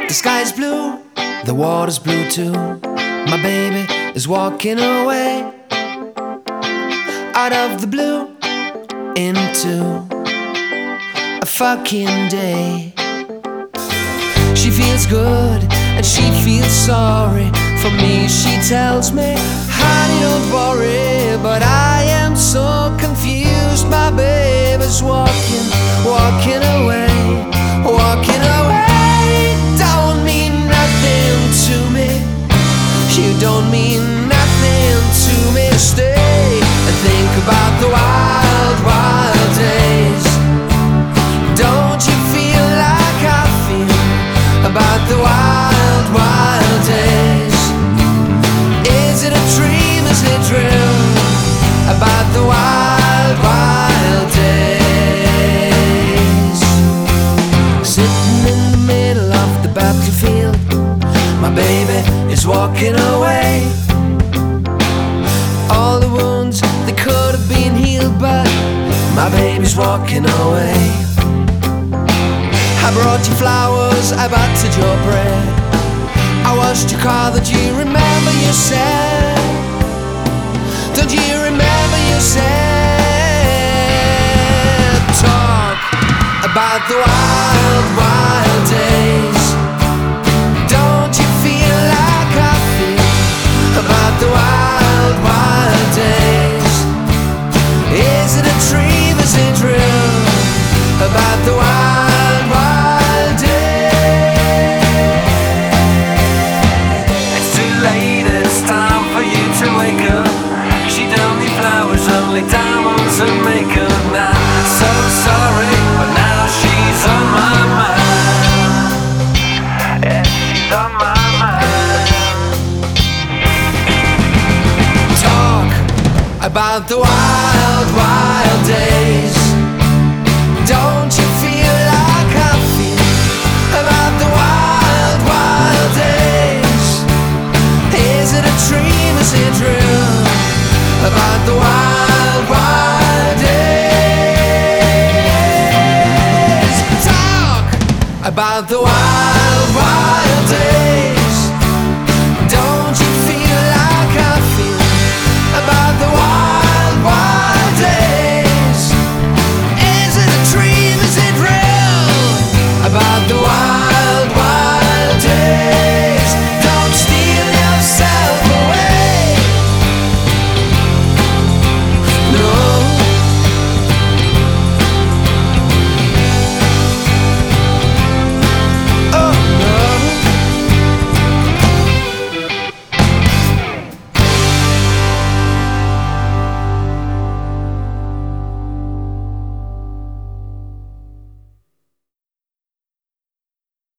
The sky's blue, the water's blue too. My baby is walking away out of the blue into a fucking day. She feels good and she feels sorry for me. She tells me, honey, don't worry, but I am so confused. My baby's walking away, walking away. Don't mean nothing to me. You don't mean nothing to me. Stay and think about the wild, wild days. Don't you feel like I feel about the wild, wild days? Is it a dream, is it real? About the wild, wild days. Sitting in the middle of the battlefield, my baby is walking away. All the wounds, they could have been healed, but my baby's walking away. I brought you flowers, I buttered your bread, I washed your car, don't you remember you said? Don't you remember you said? Talk about the wild, wild days. Don't you feel like I feel about the wild, wild days? Is it a dream, is it real? About the wild, wild days. It's too late, it's time for you to wake up. She don't need flowers, only diamonds and makeup now. So sorry, but now she's on my mind. Yeah, she's on my mind. Talk about the wild